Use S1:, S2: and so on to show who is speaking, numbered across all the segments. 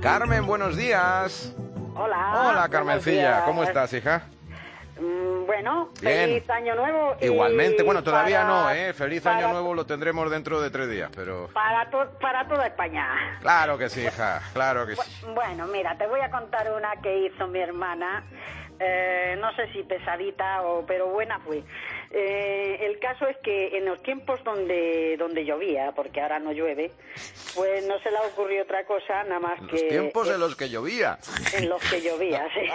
S1: Carmen, buenos días.
S2: Hola.
S1: Hola, Carmencilla. ¿Cómo estás, hija?
S2: Bueno,
S1: Bien.
S2: feliz año nuevo.
S1: Igualmente, bueno, todavía no,
S2: para,
S1: ¿eh? Feliz año nuevo lo tendremos dentro de 3 días, pero...
S2: Para toda España.
S1: Claro que sí, hija, claro que sí.
S2: Bueno, mira, te voy a contar una que hizo mi hermana. No sé si pesadita pero buena fue. El caso es que en los tiempos donde llovía, porque ahora no llueve, pues no se le ocurrió otra cosa nada más
S1: En
S2: que...
S1: los tiempos en los que llovía.
S2: En los que llovía, sí.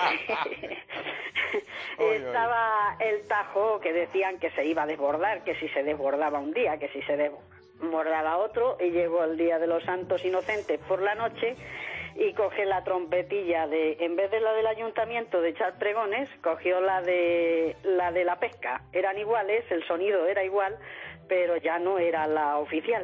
S2: Estaba el Tajo, que decían que se iba a desbordar, que si se desbordaba un día, que si se desbordaba otro, y llegó el Día de los Santos Inocentes por la noche y coge la trompetilla en vez de la del ayuntamiento de echar pregones, cogió la de la pesca. Eran iguales, el sonido era igual, pero ya no era la oficial.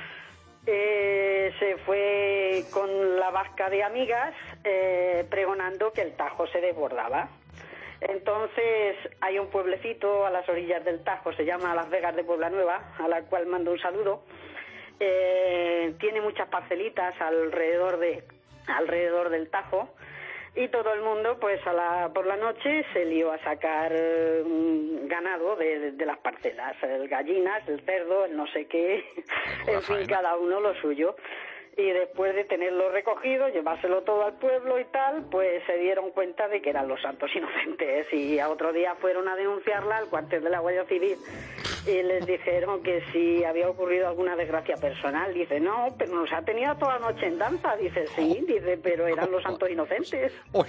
S2: Se fue con la vasca de amigas pregonando que el Tajo se desbordaba. Entonces hay un pueblecito a las orillas del Tajo, se llama Las Vegas de Puebla Nueva, a la cual mando un saludo. Tiene muchas parcelitas alrededor del Tajo, y todo el mundo pues por la noche se lió a sacar ganado de las parcelas, el gallinas, el cerdo, el no sé qué, en fin, cada uno lo suyo. Y después de tenerlo recogido, llevárselo todo al pueblo y tal, pues se dieron cuenta de que eran los Santos Inocentes, y a otro día fueron a denunciarla al cuartel de la Guardia Civil y les dijeron que si había ocurrido alguna desgracia personal. Dice, no, pero nos ha tenido toda la noche en danza. Dice, sí, dice, pero eran los Santos Inocentes.
S1: Uy,